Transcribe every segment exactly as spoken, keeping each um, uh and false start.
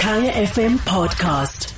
Kaya F M podcast.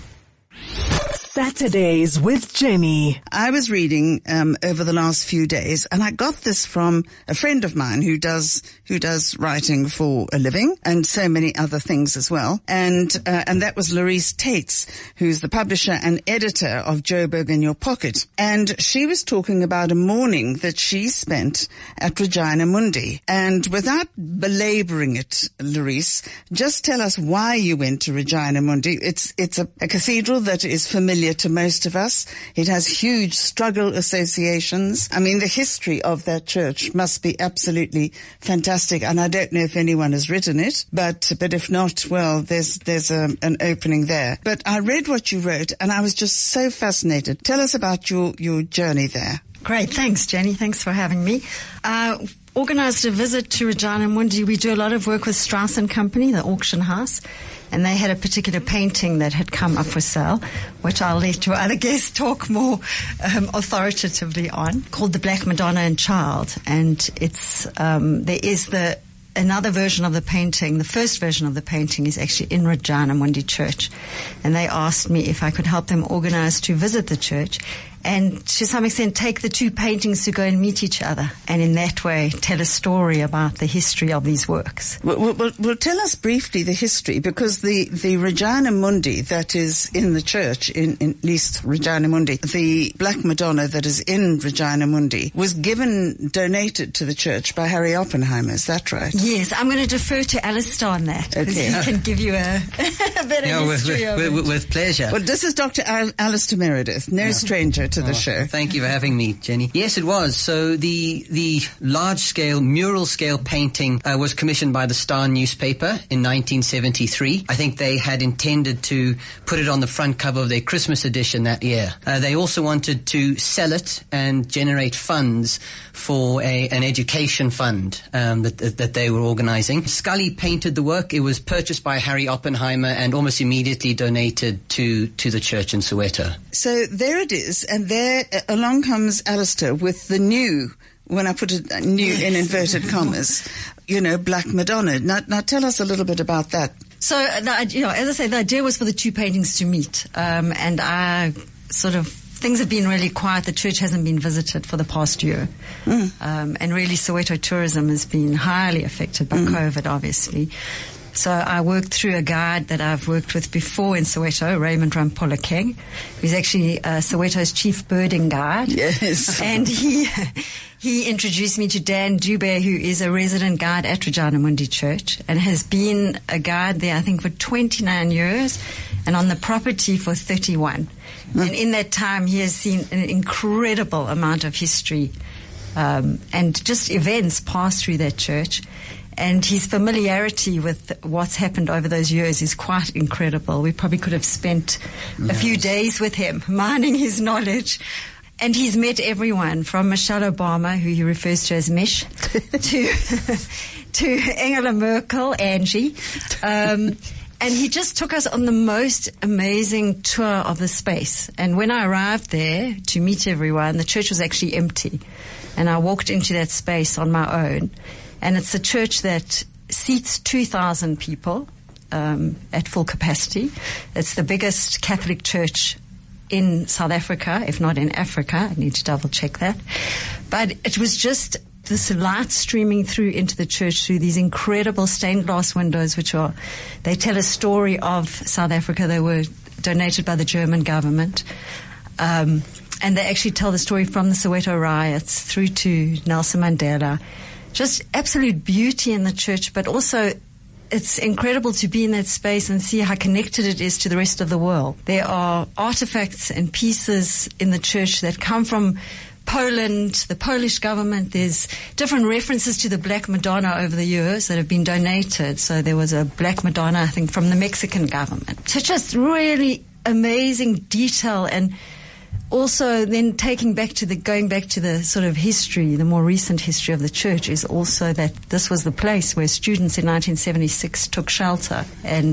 Saturdays with Jenny. I was reading um, over the last few days, and I got this from a friend of mine who does who does writing for a living and so many other things as well. And uh, and that was Larice Tates, who's the publisher and editor of Joburg in Your Pocket. And she was talking about a morning that she spent at Regina Mundi. And without belaboring it, Larice, just tell us why you went to Regina Mundi. It's it's a, a cathedral that is familiar to most of us. It has huge struggle associations. I mean, the history of that church must be absolutely fantastic, and I don't know if anyone has written it, but but if not, well, there's there's a, an opening there. But I read what you wrote, and I was just so fascinated. Tell us about your, your journey there. Great. Thanks, Jenny. Thanks for having me. Uh, organized a visit to Regina Mundi. We do a lot of work with Strauss and Company, the auction house. And they had a particular painting that had come up for sale, which I'll let your other guests talk more um, authoritatively on, called The Black Madonna and Child. And it's um, there is the another version of the painting. The first version of the painting is actually in Regina Mundi Church. And they asked me if I could help them organize to visit the church and to some extent take the two paintings to go and meet each other, and in that way tell a story about the history of these works. Well, well, well, well tell us briefly the history, because the, the Regina Mundi that is in the church, in, in at least Regina Mundi, the Black Madonna that is in Regina Mundi, was given, donated to the church by Harry Oppenheimer, is that right? Yes, I'm going to defer to Alistair on that, because okay. he can give you a, a better yeah, history with, of with, it. with, with pleasure. Well, this is Doctor Al- Alistair Meredith, no yeah. stranger to the oh, show. Thank you for having me, Jenny. Yes, it was. So the the large-scale, mural-scale painting uh, was commissioned by the Star newspaper in nineteen seventy-three. I think they had intended to put it on the front cover of their Christmas edition that year. Uh, they also wanted to sell it and generate funds for a, an education fund um, that, that, that they were organizing. Scully painted the work. It was purchased by Harry Oppenheimer and almost immediately donated to, to the church in Soweto. So there it is, and there uh, along comes Alistair with the new, when I put it uh, new in inverted commas, you know, Black Madonna. Now, now tell us a little bit about that. So, uh, you know, as I say, the idea was for the two paintings to meet, um, and I sort of, things have been really quiet. The church hasn't been visited for the past year. Mm. Um, and really Soweto tourism has been highly affected by mm. COVID, obviously. So I worked through a guide that I've worked with before in Soweto, Raymond Rampola-King, who's actually uh, Soweto's chief birding guide. Yes. And he he introduced me to Dan Dubé, who is a resident guide at Regina Mundi Church and has been a guide there, I think, for twenty-nine years and on the property for thirty-one. Mm. And in that time, he has seen an incredible amount of history um, and just events pass through that church. And his familiarity with what's happened over those years is quite incredible. We probably could have spent yes. a few days with him, mining his knowledge. And he's met everyone from Michelle Obama, who he refers to as Mish, to to Angela Merkel, Angie. Um, and he just took us on the most amazing tour of the space. And when I arrived there to meet everyone, the church was actually empty. And I walked into that space on my own. And it's a church that seats two thousand people um, at full capacity. It's the biggest Catholic church in South Africa, if not in Africa. I need to double check that. But it was just this light streaming through into the church through these incredible stained glass windows, which are, they tell a story of South Africa. They were donated by the German government. Um, and they actually tell the story from the Soweto riots through to Nelson Mandela. Just absolute beauty in the church, but also it's incredible to be in that space and see how connected it is to the rest of the world. There are artifacts and pieces in the church that come from Poland, the Polish government. There's different references to the Black Madonna over the years that have been donated. So there was a Black Madonna, I think, from the Mexican government. So just really amazing detail, and also then taking back to the, going back to the sort of history, the more recent history of the church is also that this was the place where students in nineteen seventy-six took shelter, and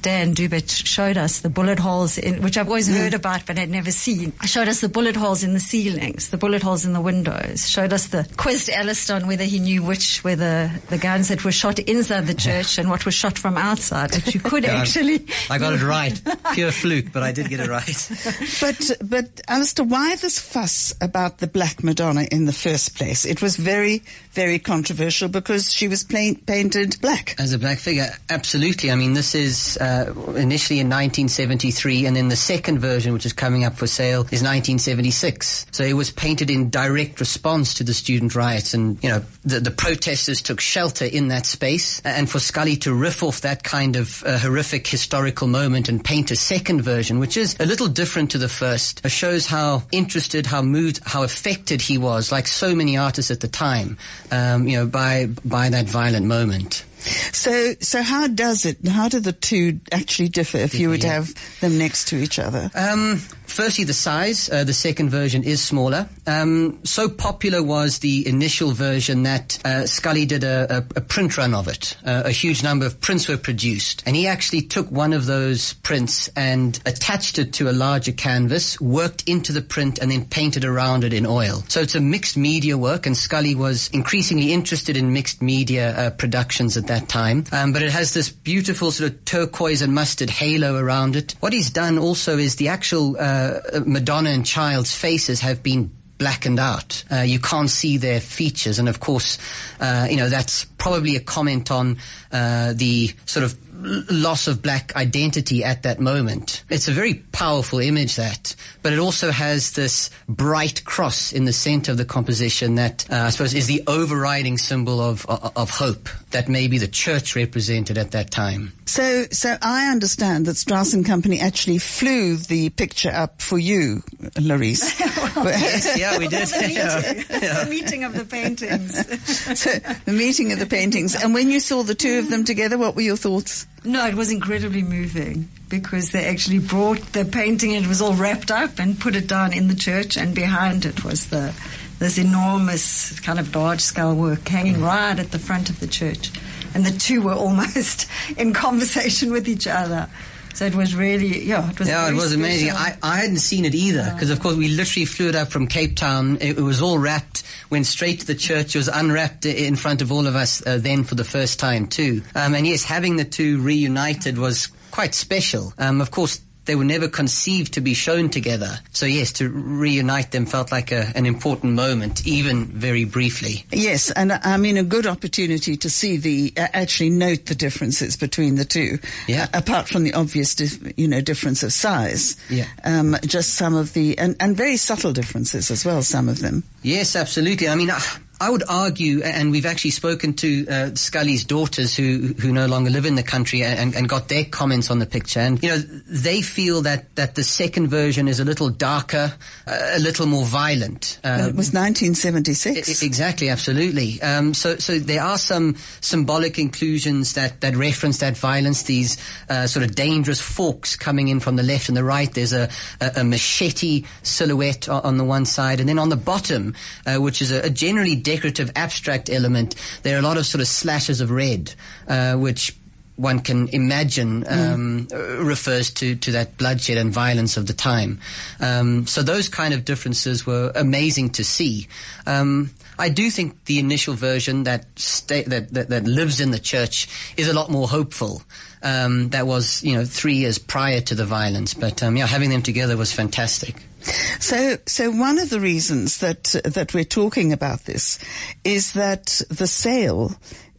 Dan Dubert showed us the bullet holes in, which I've always Mm. heard about but had never seen. Showed us the bullet holes in the ceilings, the bullet holes in the windows. Showed us the, quizzed Alistair on whether he knew which were the, the guns that were shot inside the church and what was shot from outside. But you could Yeah, actually. I got it right. Pure fluke, but I did get it right. But, but Alistair, why this fuss about the Black Madonna in the first place? It was very, very controversial because she was plain, painted black. As a black figure, absolutely. I mean, this is uh, initially in nineteen seventy-three, and then the second version, which is coming up for sale, is nineteen seventy-six. So it was painted in direct response to the student riots, and, you know, the, the protesters took shelter in that space. And for Scully to riff off that kind of uh, horrific historical moment and paint a second version, which is a little different to the first, uh, shows how interested, how moved, how affected he was, like so many artists at the time, um, you know, by by that violent moment. So, so how does it, how do the two actually differ if you would Yeah. have them next to each other? Um, firstly, the size. Uh, the second version is smaller. Um, so popular was the initial version that uh, Scully did a, a, a print run of it. Uh, a huge number of prints were produced. And he actually took one of those prints and attached it to a larger canvas, worked into the print, and then painted around it in oil. So it's a mixed media work, and Scully was increasingly interested in mixed media uh, productions at that that time. Um, but it has this beautiful sort of turquoise and mustard halo around it. What he's done also is the actual uh, Madonna and child's faces have been blackened out. Uh, you can't see their features. And of course, uh, you know, that's probably a comment on uh, the sort of loss of black identity at that moment. It's a very powerful image, that, but it also has this bright cross in the center of the composition that uh, I suppose is the overriding symbol of, of of hope that maybe the church represented at that time. So, so I understand that Strauss and Company actually flew the picture up for you, Larice. Yes, yeah, we did. the, meeting, Yeah. the meeting of the paintings. So, the meeting of the paintings. And when you saw the two of them together, what were your thoughts? No, it was incredibly moving because they actually brought the painting and it was all wrapped up and put it down in the church, and behind it was the this enormous kind of large scale work hanging right at the front of the church. And the two were almost in conversation with each other. So it was really, yeah, it was Yeah, it very was amazing. special. I, I hadn't seen it either, because of course we literally flew it up from Cape Town. It, it was all wrapped, went straight to the church. It was unwrapped in front of all of us uh, then for the first time too. Um, and yes, having the two reunited was quite special. Um, of course, they were never conceived to be shown together. So yes, to reunite them felt like a, an important moment, even very briefly. Yes, and uh, I mean a good opportunity to see the, uh, actually note the differences between the two. Yeah. Uh, apart from the obvious, dif- you know, difference of size. Yeah. Um, just some of the, and, and very subtle differences as well, some of them. Yes, absolutely. I mean, I, I would argue, and we've actually spoken to uh, Scully's daughters who who no longer live in the country, and, and got their comments on the picture. And, you know, they feel that, that the second version is a little darker, uh, a little more violent. Uh, it was nineteen seventy-six. I- exactly, absolutely. Um, so, so there are some symbolic inclusions that, that reference that violence, these uh, sort of dangerous forks coming in from the left and the right. There's a, a, a machete silhouette on, on the one side, and then on the bottom, uh, which is a, a generally decorative abstract element, there are a lot of sort of slashes of red, uh, which one can imagine um, mm. refers to, to that bloodshed and violence of the time. Um, so those kind of differences were amazing to see. Um, I do think the initial version that, sta- that, that that lives in the church is a lot more hopeful. Um, that was, you know, three years prior to the violence. But um, yeah, having them together was fantastic. So, so one of the reasons that uh, that we're talking about this is that the sale.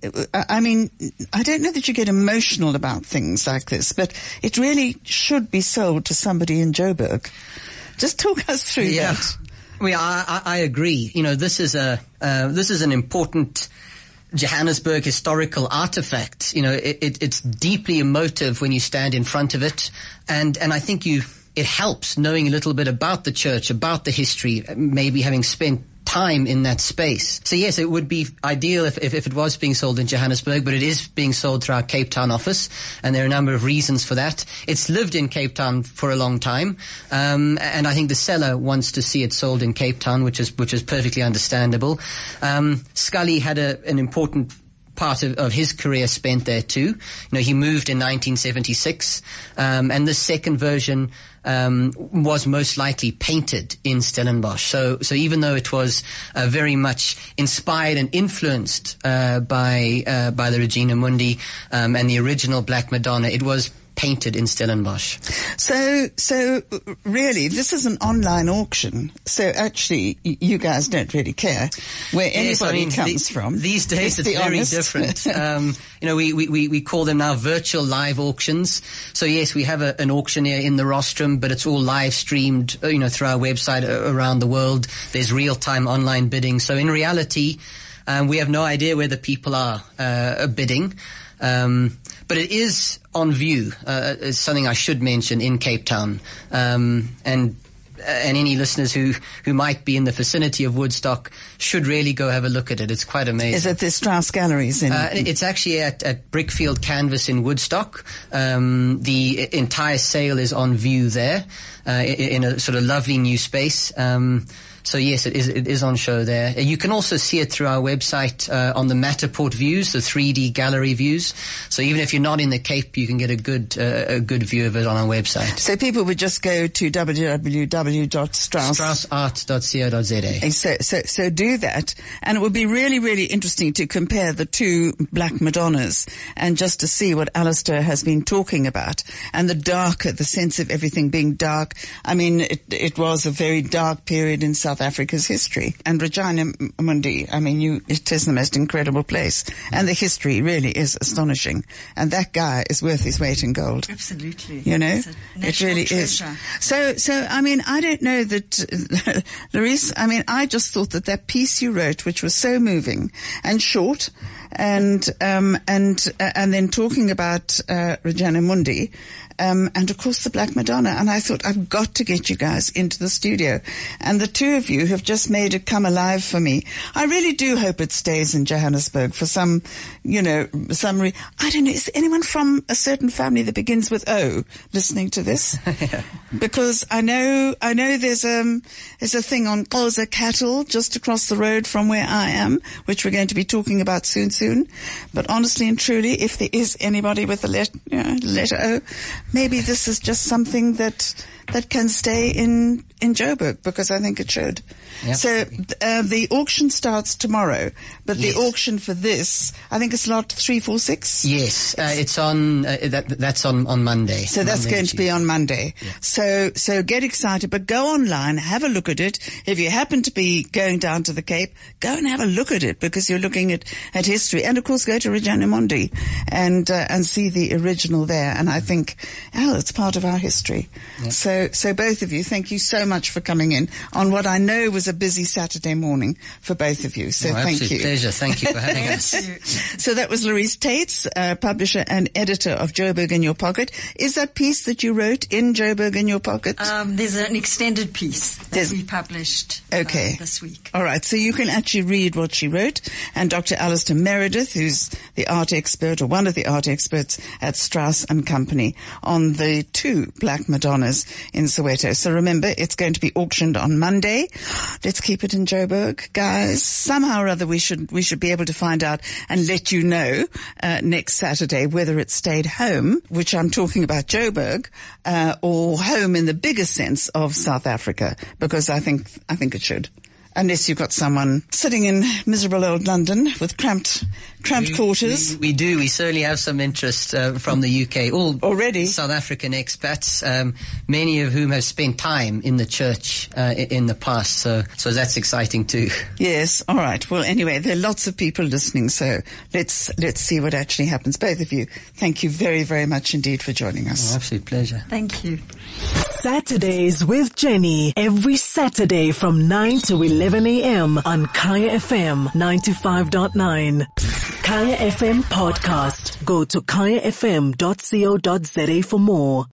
I mean, I don't know that you get emotional about things like this, but it really should be sold to somebody in Joburg. Just talk us through yeah. that. I mean, I, I, I agree. You know, this is a uh, this is an important Johannesburg historical artifact. You know, it, it, it's deeply emotive when you stand in front of it, and and I think you. It helps knowing a little bit about the church, about the history, maybe having spent time in that space. So yes, it would be ideal if, if, if it was being sold in Johannesburg, but it is being sold through our Cape Town office, and there are a number of reasons for that. It's lived in Cape Town for a long time, um, and I think the seller wants to see it sold in Cape Town, which is which is perfectly understandable. Um, Scully had a, an important part of, of his career spent there too. You know, he moved in nineteen seventy-six, um, and the second version um, was most likely painted in Stellenbosch. So, so even though it was uh, very much inspired and influenced uh, by uh, by the Regina Mundi um, and the original Black Madonna, it was painted in Stellenbosch. So, so really, this is an online auction. So actually, y- you guys don't really care where Yes, anybody I mean, comes the, from. These days, Let's it's be very honest. different. um, you know, we, we, we call them now virtual live auctions. So yes, we have a, an auctioneer in the rostrum, but it's all live streamed, you know, through our website around the world. There's real-time online bidding. So in reality, um, we have no idea where the people are uh, bidding. Um, but it is on view. Uh, it's something I should mention in Cape Town. Um, and and any listeners who, who might be in the vicinity of Woodstock should really go have a look at it. It's quite amazing. Is it the Strauss Galleries in? Uh, it's actually at, at Brickfield Canvas in Woodstock. Um, the entire sale is on view there, uh, in a sort of lovely new space. Um, So yes, it is, it is on show there. You can also see it through our website, uh, on the Matterport views, the three D gallery views. So even if you're not in the Cape, you can get a good, uh, a good view of it on our website. So people would just go to w w w dot strauss strauss art dot co dot z a. So, so, so do that. And it would be really, really interesting to compare the two Black Madonnas and just to see what Alistair has been talking about. And the darker, the sense of everything being dark. I mean, it, it was a very dark period in South Africa's history. And Regina Mundi, I mean, you, it is the most incredible place. And the history really is astonishing. And that guy is worth his weight in gold. Absolutely. You know, It's a it national really treasure. is. So, so, I mean, I don't know that, Larice, I mean, I just thought that that piece you wrote, which was so moving and short, and, um, and, uh, and then talking about, uh, Regina Mundi, um, and of course the Black Madonna. And I thought, I've got to get you guys into the studio. And the two of you have just made it come alive for me. I really do hope it stays in Johannesburg for some, you know, some, re- I don't know, is there anyone from a certain family that begins with O listening to this? Yeah. Because I know, I know there's um there's a thing on Xhosa cattle just across the road from where I am, which we're going to be talking about soon, soon. But honestly and truly, if there is anybody with the let, you know, letter O, maybe this is just something that that can stay in in Joburg, because I think it should. Yep. So uh, the auction starts tomorrow, but Yes. the auction for this, I think it's lot three four six. Yes, uh, it's on, uh, that, that's on, on Monday. So that's Monday going to be on Monday. Yeah. So, so get excited, but go online, have a look at it. If you happen to be going down to the Cape, go and have a look at it, because you're looking at, at history. And of course, go to Regina Mundi and, uh, and see the original there. And I think, oh, it's part of our history. Yeah. So, so both of you, thank you so much for coming in on what I know was a busy Saturday morning for both of you. So Oh, thank absolute you. pleasure. Thank you for having us. So that was Larice Tates, uh, publisher and editor of Joburg in Your Pocket. Is that piece that you wrote in Joburg in Your Pocket? Um, there's an extended piece that There's- we published Okay. uh, this week. All right, so you can actually read what she wrote. And Doctor Alistair Meredith, who's the art expert, or one of the art experts at Strauss and Company, on the two Black Madonnas in Soweto. So remember, it's going to be auctioned on Monday. Let's keep it in Joburg, guys. Somehow or other, we should we should be able to find out and let you know uh, next Saturday whether it stayed home, which I'm talking about Joburg, uh, or home in the bigger sense of South Africa, because I think I think it should. Unless you've got someone sitting in miserable old London with cramped, cramped We- quarters. We, we do. We certainly have some interest uh, from the U K. All Already? South African expats, um, many of whom have spent time in the church uh, i- in the past. So, so that's exciting too. Yes. All right. Well, anyway, there are lots of people listening, so let's let's see what actually happens. Both of you, thank you very, very much indeed for joining us. Oh, absolute pleasure. Thank you. Saturdays with Jenny. Every Saturday from nine to eleven a.m. on Kaya F M ninety-five point nine. Kaya F M podcast. Go to kaya f m dot co dot z a for more.